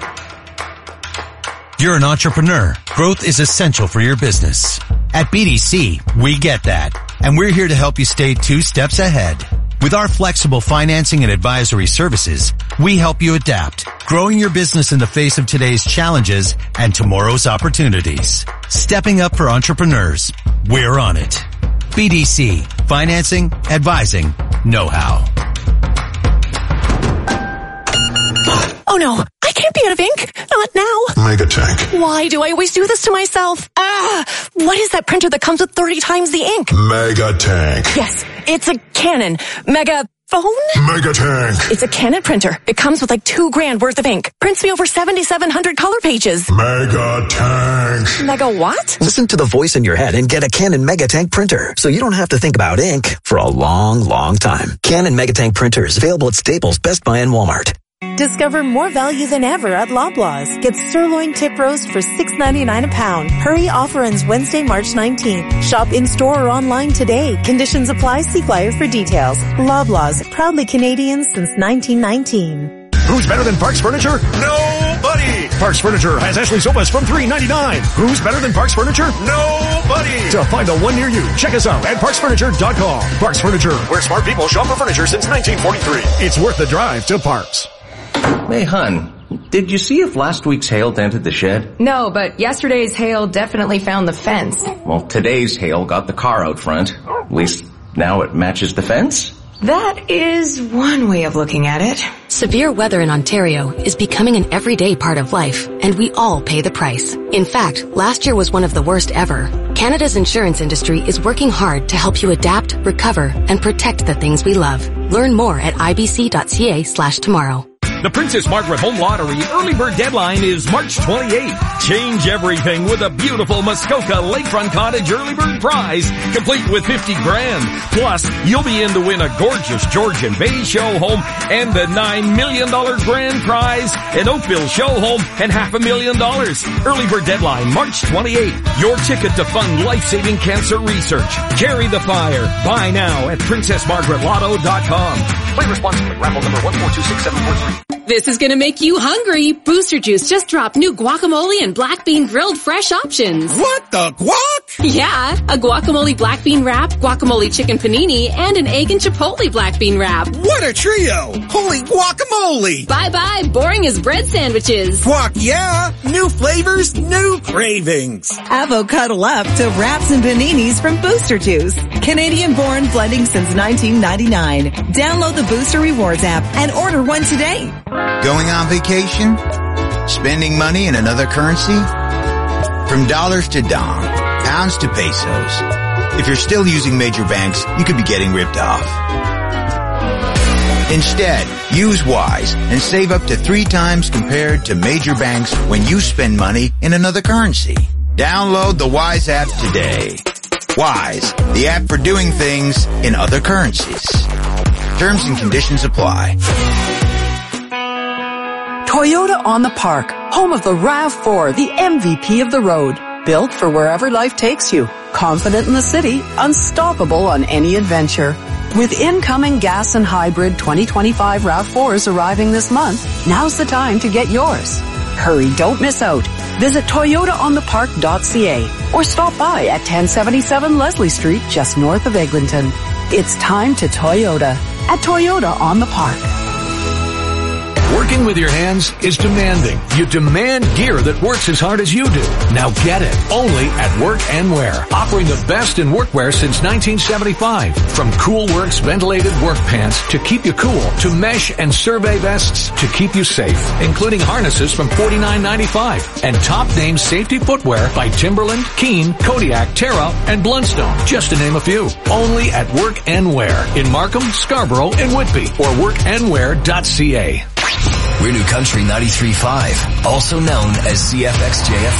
You're an entrepreneur. Growth is essential for your business. At B D C, we get that. And we're here to help you stay two steps ahead. With our flexible financing and advisory services, we help you adapt, growing your business in the face of today's challenges and tomorrow's opportunities. Stepping up for entrepreneurs. We're on it. B D C. Financing, advising, know-how.
Oh no, I can't be out of ink. Not now.
Megatank.
Why do I always do this to myself? Ah, what is that printer that comes with thirty times the ink?
Megatank.
Yes, it's a Canon Mega Phone?
Megatank.
It's a Canon printer. It comes with like two grand worth of ink. Prints me over seventy-seven hundred color pages.
Megatank.
Mega what?
Listen to the voice in your head and get a Canon Megatank printer, so you don't have to think about ink for a long, long time. Canon Megatank printers available at Staples, Best Buy, and Walmart.
Discover more value than ever at Loblaws. Get sirloin tip roast for six ninety-nine a pound. Hurry, offer ends Wednesday, March nineteenth. Shop in-store or online today. Conditions apply. See flyer for details. Loblaws, proudly Canadian since nineteen nineteen.
Who's better than Parks Furniture? Nobody! Parks Furniture has Ashley sofas from three ninety-nine. Who's better than Parks Furniture? Nobody! To find the one near you, check us out at parks furniture dot com. Parks Furniture, where smart people shop for furniture since nineteen forty-three. It's worth the drive to Parks.
Hey, hun, did you see if last week's hail dented the shed?
No, but yesterday's hail definitely found the fence.
Well, today's hail got the car out front. At least now it matches the fence.
That is one way of looking at it.
Severe weather in Ontario is becoming an everyday part of life, and we all pay the price. In fact, last year was one of the worst ever. Canada's insurance industry is working hard to help you adapt, recover, and protect the things we love. Learn more at ibc.ca slash tomorrow.
The Princess Margaret Home Lottery early bird deadline is March twenty-eighth. Change everything with a beautiful Muskoka Lakefront Cottage early bird prize, complete with fifty grand. Plus, you'll be in to win a gorgeous Georgian Bay show home and the nine million dollars grand prize, an Oakville show home, and half a million dollars. Early bird deadline March twenty-eighth. Your ticket to fund life-saving cancer research. Carry the fire. Buy now at princess margaret lotto dot com. Play responsibly. Raffle number one four two six seven four three.
This is gonna make you hungry. Booster Juice just dropped new guacamole and black bean grilled fresh options.
What the guac?
Yeah, a guacamole black bean wrap, guacamole chicken panini, and an egg and chipotle black bean wrap.
What a trio! Holy guacamole!
Bye-bye, boring as bread sandwiches.
Guac, yeah! New flavors, new cravings.
Avocado up to wraps and paninis from Booster Juice. Canadian-born, blending since nineteen ninety-nine. Download the Booster Rewards app and order one today.
Going on vacation? Spending money in another currency? From dollars to dong, pounds to pesos. If you're still using major banks, you could be getting ripped off. Instead, use Wise and save up to three times compared to major banks when you spend money in another currency. Download the Wise app today. Wise, the app for doing things in other currencies. Terms and conditions apply.
Toyota on the Park, home of the RAV four, the M V P of the road. Built for wherever life takes you. Confident in the city, unstoppable on any adventure.
With incoming gas and hybrid twenty twenty-five RAV fours arriving this month, now's the time to get yours. Hurry, don't miss out. Visit toyota on the park dot c a or stop by at ten seventy-seven Leslie Street, just north of Eglinton. It's time to Toyota at Toyota on the Park.
Working with your hands is demanding. You demand gear that works as hard as you do. Now get it. Only at Work and Wear. Offering the best in workwear since nineteen seventy-five. From Cool Works ventilated work pants to keep you cool, to mesh and survey vests to keep you safe, including harnesses from forty-nine ninety-five. And top name safety footwear by Timberland, Keen, Kodiak, Terra, and Blundstone, just to name a few. Only at Work and Wear in Markham, Scarborough, and Whitby, or work and wear dot c a.
We're New Country ninety-three point five, also known as C F X J F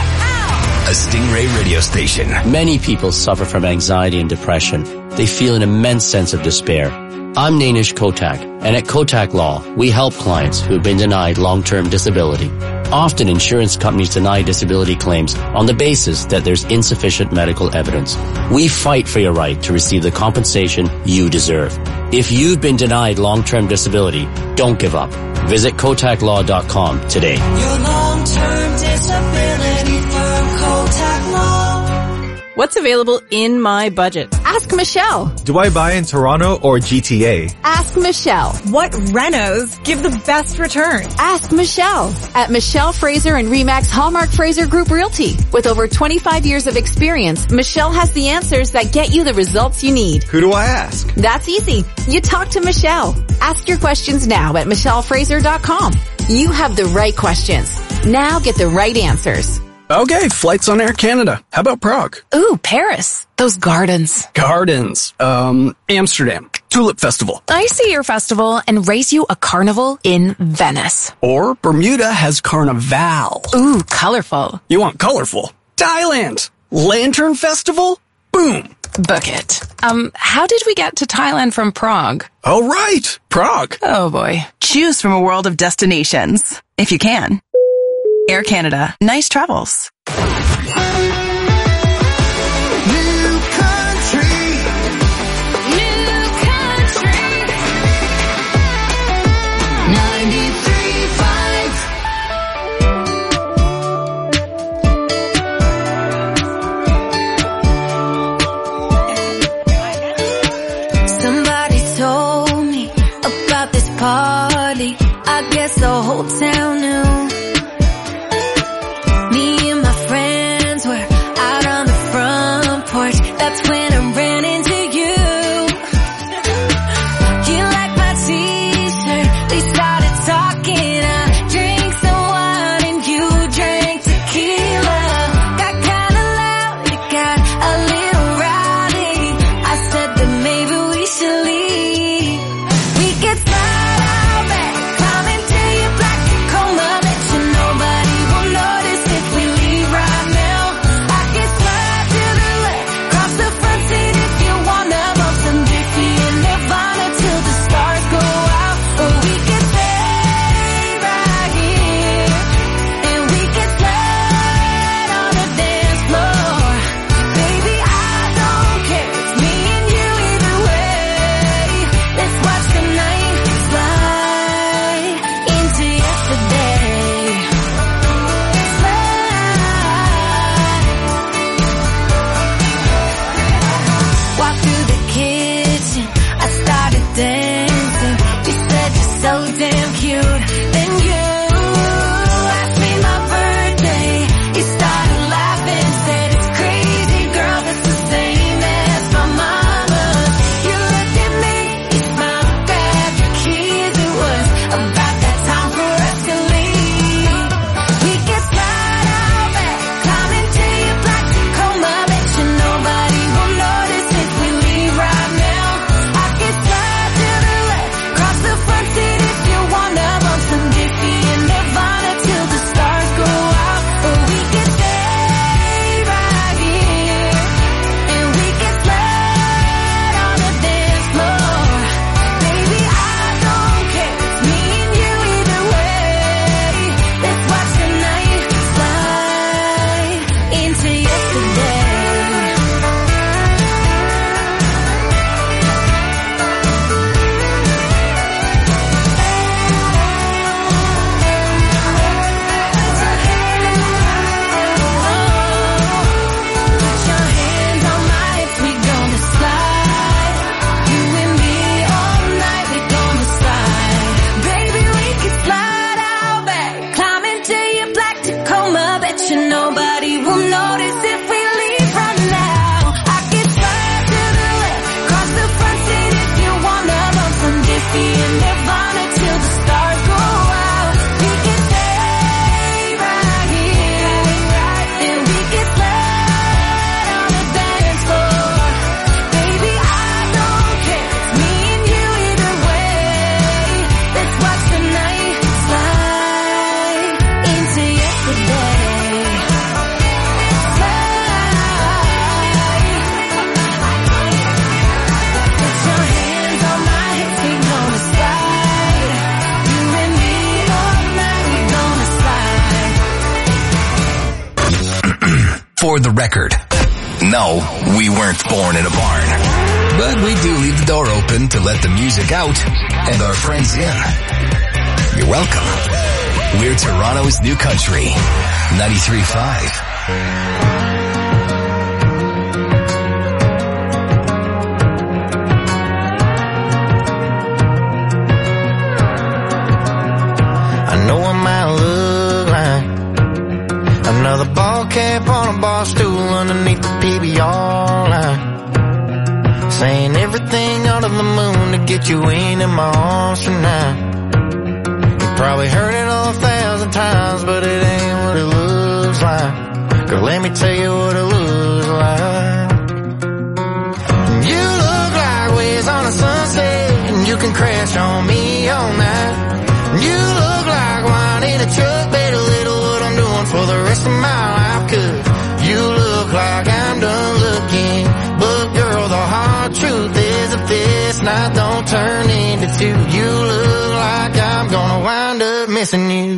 M, a Stingray radio station.
Many people suffer from anxiety and depression. They feel an immense sense of despair. I'm Nainish Kotak, and at Kotak Law, we help clients who have been denied long-term disability. Often insurance companies deny disability claims on the basis that there's insufficient medical evidence. We fight for your right to receive the compensation you deserve. If you've been denied long-term disability, don't give up. Visit kotak law dot com today.
Your long-term disability firm, Kotak Law.
What's available in my budget?
Ask Michelle.
Do I buy in Toronto or G T A?
Ask Michelle.
What renos give the best return?
Ask Michelle. At Michelle Fraser and Remax Hallmark Fraser Group Realty. With over twenty-five years of experience, Michelle has the answers that get you the results you need.
Who do I ask?
That's easy. You talk to Michelle. Ask your questions now at michelle fraser dot com. You have the right questions. Now get the right answers.
Okay, flights on Air Canada. How about Prague?
Ooh, Paris. Those gardens.
Gardens. Um, Amsterdam. Tulip Festival.
I see your festival and raise you a carnival in Venice.
Or Bermuda has Carnival.
Ooh, colorful.
You want colorful? Thailand. Lantern Festival? Boom.
Book it. Um, how did we get to Thailand from Prague?
Oh, right. Prague.
Oh, boy.
Choose from a world of destinations, if you can. Air Canada. Nice travels.
Party, I guess the whole town knew. Me and my friends
For the record, no, we weren't born in a barn. But we do leave the door open to let the music out and our friends in. You're welcome. We're Toronto's new country, ninety-three point five.
I know I might look like another ball cap on a bar stool underneath the P B R line, saying everything under the moon to get you into my arms tonight. You probably heard it all a thousand times, but it ain't what it looks like. Girl, let me tell you what it looks like. You look like waves on a sunset, and you can crash on me all night. You look like wine in a truck, better little what I'm doing for the rest of my life. Cause you look like I'm done looking, but girl, the hard truth is if this night don't turn into two, you look like I'm gonna wind up missing you.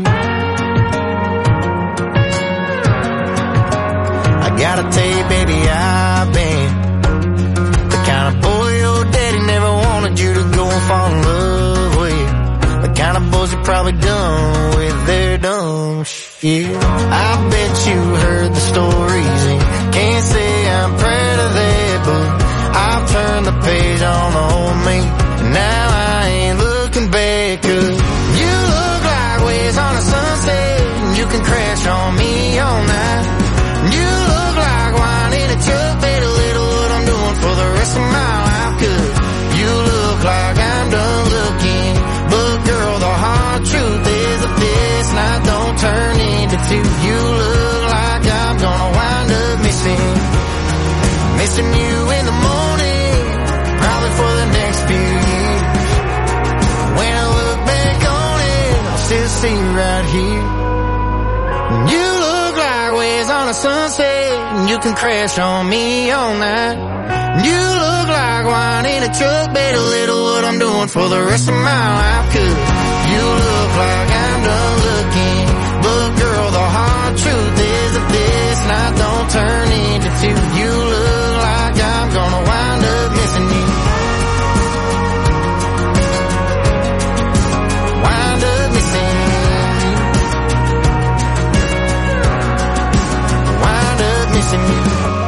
I gotta tell you, baby, I've been the kind of boy your daddy never wanted you to go and fall in love with. The kind of boys you probably done with their dumb shit. I bet you heard the stories and can't say I'm proud of that, but I've turned the page on the old me, and now I ain't looking back. Cause you look like waves on a sunset, and you can crash on me all night. You look like wine in a truck, better little what I'm doing for the rest of my life. Cause you look like I'm done looking, but girl, the hard truth is if this night don't turn into two, you look like I'm gonna wind up missing, missing you in the morning, probably for the next few years. When I look back on it, I'll still see you right here. You look like waves on a sunset, and you can crash on me all night. You look like wine in a truck, better little what I'm doing for the rest of my life. Cause you look like I'm done looking, but girl, the hard truth is if this night don't turn into two, you look like I'm gonna wind up missing you. Wind up missing you. Wind up missing you.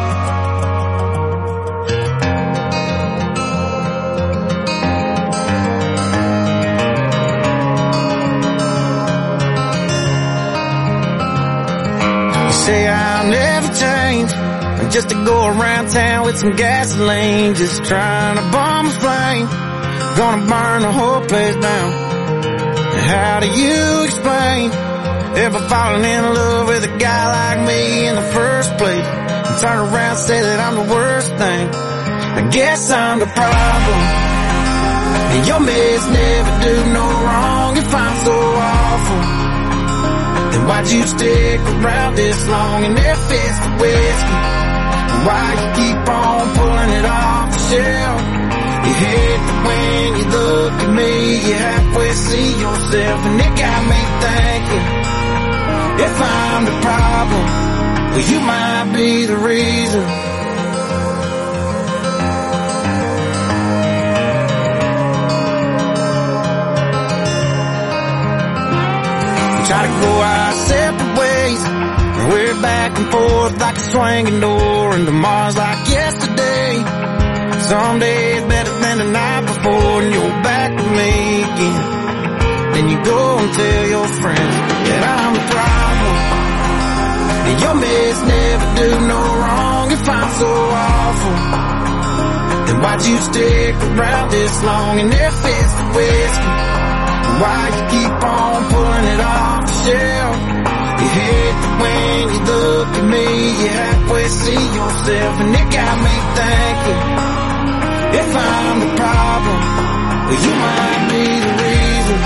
Say I'll never change, just to go around town with some gasoline, just trying to bomb a flame, gonna burn the whole place down. How do you explain ever falling in love with a guy like me in the first place, and turn around and say that I'm the worst thing? I guess I'm the problem, and your mess never do no wrong. If I'm so awful, then why'd you stick around this long? And if it's the whiskey, why you keep on pulling it off the shelf? You hate that when you look at me, you halfway see yourself, and it got me thinking, if I'm the problem, well, you might be the reason. Try to go our separate ways, and we're back and forth like a swinging door, and tomorrow's like yesterday. Some days better than the night before, and you're back with me again. Then you go and tell your friends that I'm the problem, and your mess never do no wrong. If I'm so awful, then why'd you stick around this long? And if it's the whiskey, why you keep on pulling it off the shelf? You hate that when you look at me, you halfway see yourself, and it got me thinking, if I'm the problem, well, you might be the reason.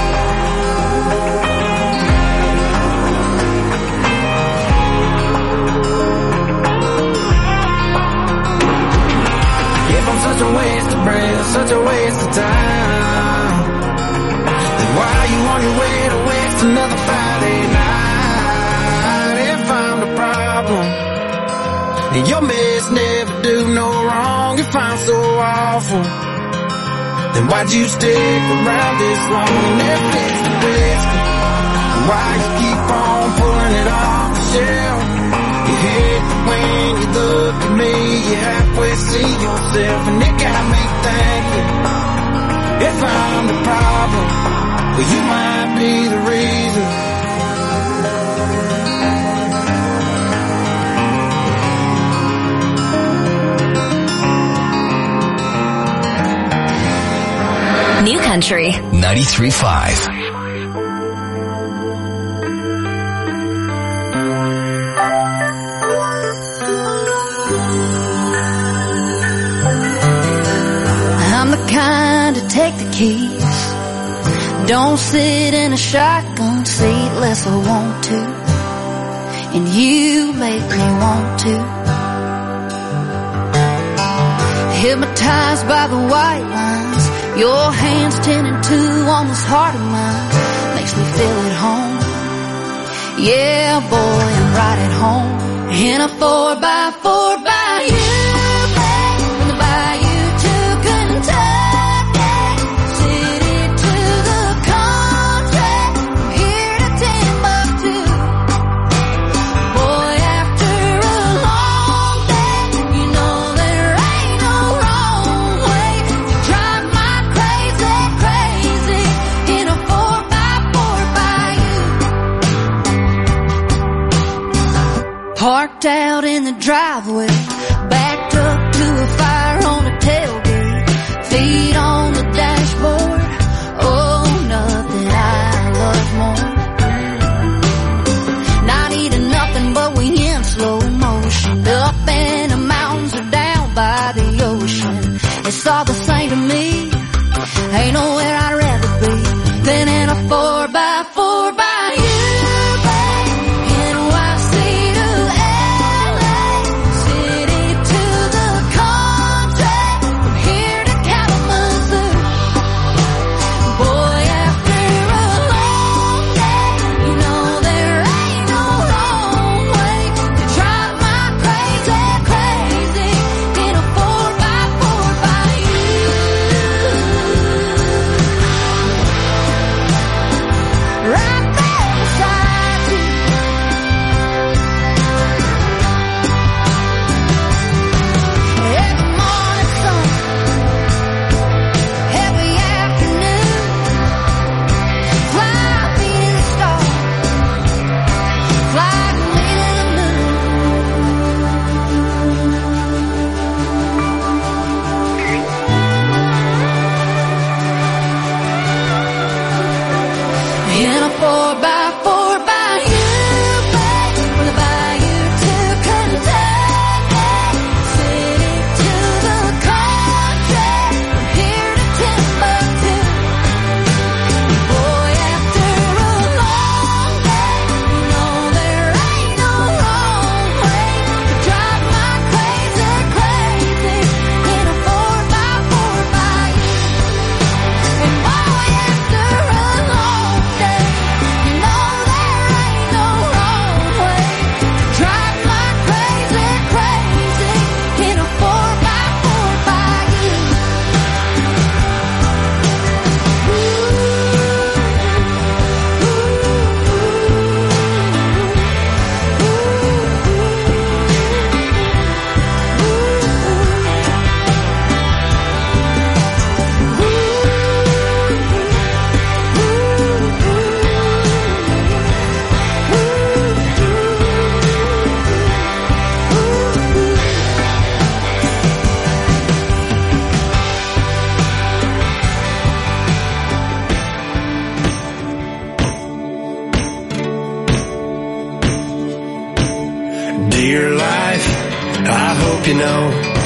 If I'm such a waste of breath, such a waste of time, why are you on your way to waste another Friday night? If I'm the problem, And your mess never do no wrong. If I'm so awful, then why'd you stick around this long and never taste the whiskey? And why you keep on pulling it off the shelf? You hate when you look at me, you halfway see yourself, and it got me thinking, if I'm the problem, well, you might be the reason.
New Country
ninety-three point five.
I'm the kind to take the keys, don't sit in a shotgun seat unless I want to, and you make me want to. Hypnotized by the white lines, your hands tending to on this heart of mine, makes me feel at home. Yeah, boy, I'm right at home in a four by four by you, babe, from the bayou to Kentucky, city to the country, from here to Timbuktu. Boy, after a long day, you know there ain't no wrong way to drive my crazy, crazy in a four by four by you. Parked out in the driveway, backed up to a fire on the tailgate, feet on the dashboard. Oh, nothing I love more. Not eating nothing, but we in slow motion, up in the mountains or down by the ocean. It's all the same to me. Ain't nowhere I'd rather be than in a four by four by you.
Dear life, I hope you know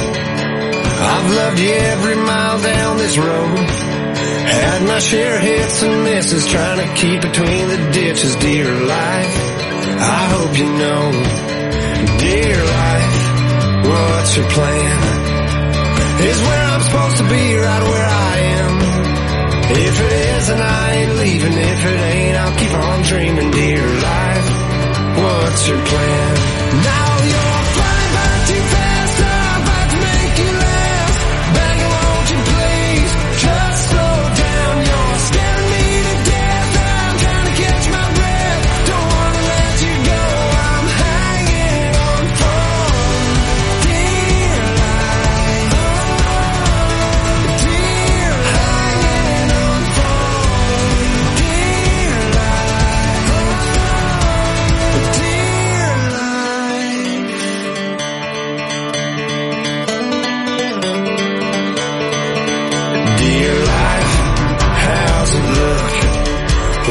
I've loved you every mile down this road. Had my share of hits and misses, trying to keep between the ditches. Dear life, I hope you know. Dear life, what's your plan? Is where I'm supposed to be, right where I am. If it is, then I ain't leaving. If it ain't, I'll keep on dreaming. Dear life, what's your plan? Now you're flying by too fast.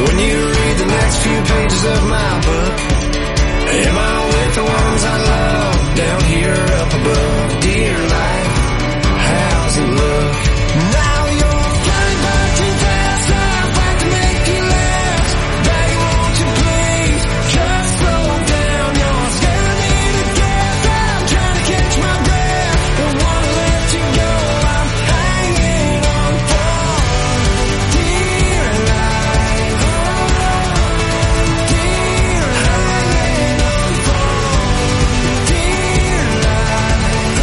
When you read the next few pages of my book, am I with the ones I love down here up above? Dear life, how's it look? Now you're flying by too fast, I'd like to make you last. Baby, won't you please just slow down? You're scaring me to death, I'm trying to catch my breath. Don't wanna let you go, I'm hanging on for dear life. Dear hanging on for dear life.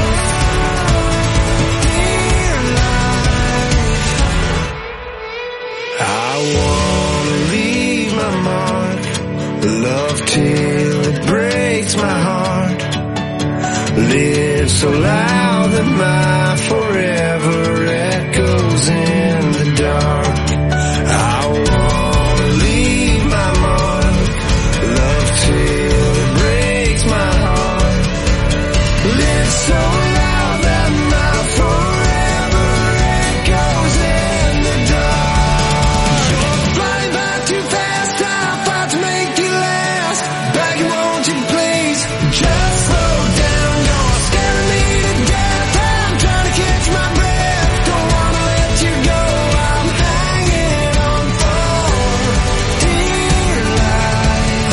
Dear life. I wanna leave my mark, love till it breaks my heart. Live so loud that my forever echoes in the dark. I wanna leave my mark, love till it breaks my heart. Live so loud that my forever echoes in the dark. You're flying by too fast, I'll fight to make you last. Baggy, won't you please just slow down? You're scaring me to death, I'm trying to catch my breath. Don't wanna let you go, I'm hanging on for dear life.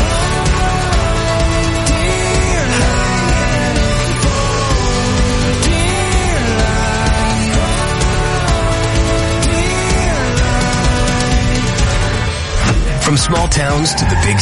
Dear hanging on for dear life. Dear life.
From small towns to the big